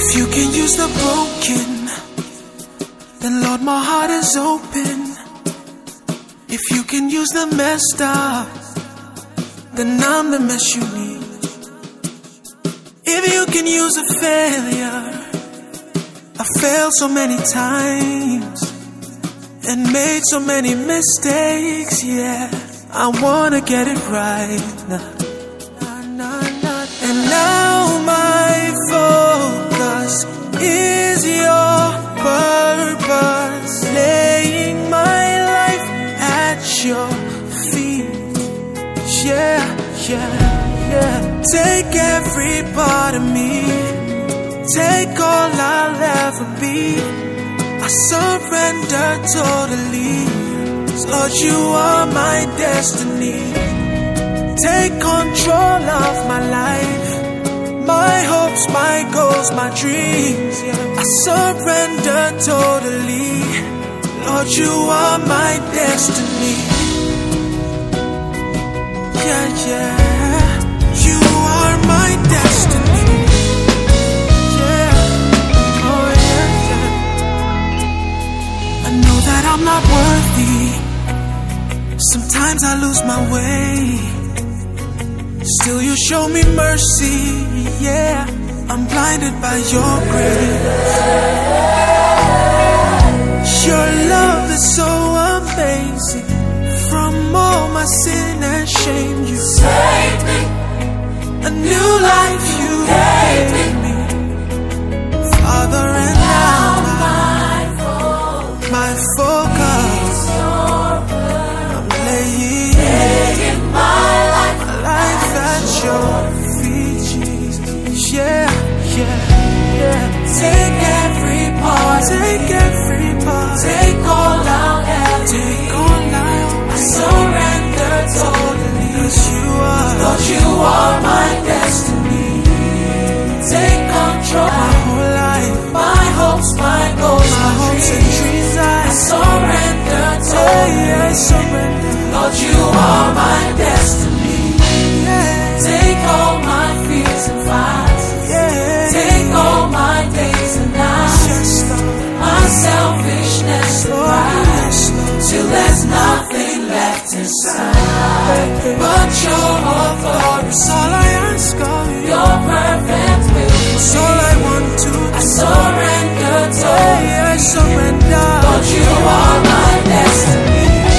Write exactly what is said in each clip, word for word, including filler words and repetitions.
If you can use the broken, then Lord, my heart is open. If you can use the messed up, then I'm the mess you need. If you can use a failure, I failed so many times and made so many mistakes, yeah. I wanna get it right now. And now my focus is your purpose, laying my life at your feet. Yeah, yeah, yeah. Take every part of me, take all I'll ever be. I surrender totally. Lord, you are my destiny. Take control of my life, my hopes, my goals, my dreams. I surrender totally. Lord, you are my destiny. Yeah, yeah. You are my destiny. Yeah. Oh, yeah, yeah. I know that I'm not worthy. Sometimes I lose my way. Still you show me mercy, yeah. I'm blinded by your grace. Your love is so amazing. From all my sin and shame, you saved me. A new life you gave me, Father, and now my focus, my focus, I'm laying, laying my life, my life at your feet, Jesus. Yeah, yeah, yeah. Take every part, take every part, take all I'll have, take all I'll. I surrender totally, 'cause you are, Lord, you are my destiny. Take control of my whole life, my hopes, my goals, my, my hopes and dreams. I, I surrender totally, yeah, I surrender. Lord, you are my destiny. Yeah. Take all my fears and fights, yeah. Take all my days and nights, yes, my selfishness and pride, till there's nothing left inside but your authority. All I ask of you, your perfect will. That's all I want to do. I surrender totally. I surrender. Lord, you are my destiny.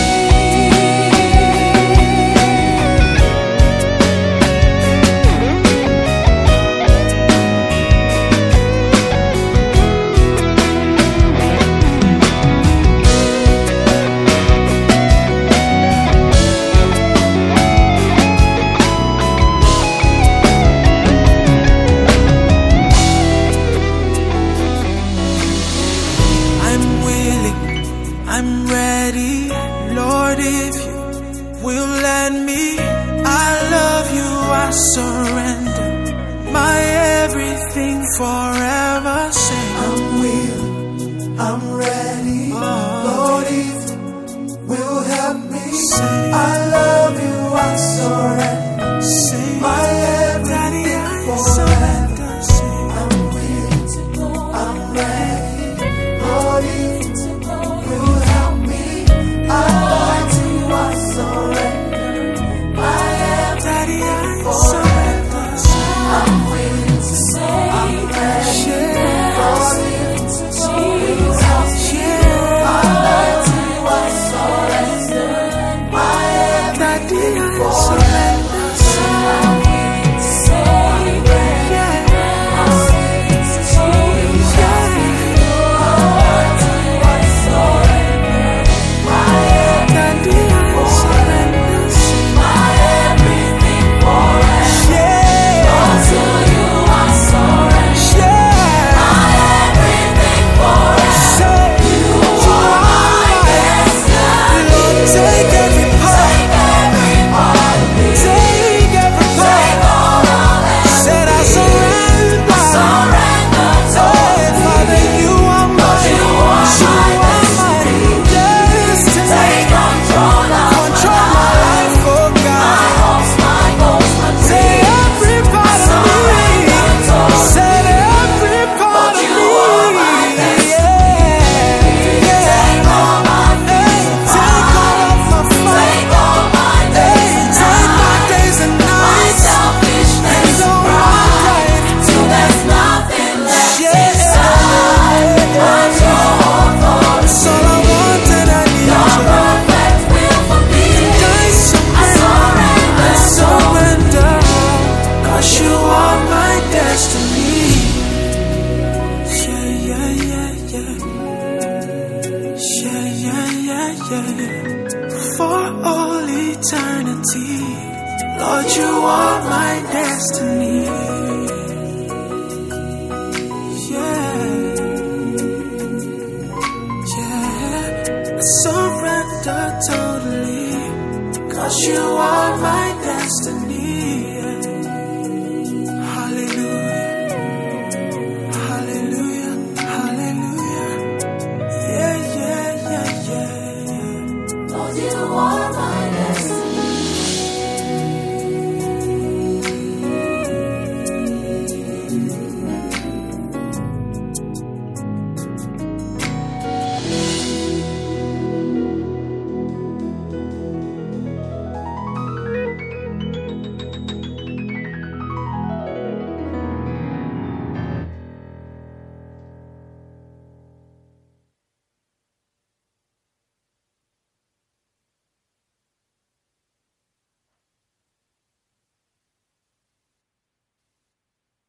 I'm ready, Lord, if you will let me. I love you, I surrender my everything forever. Say I'm willing, I'm ready, oh, Lord, if you will help me. Say, I love you, I surrender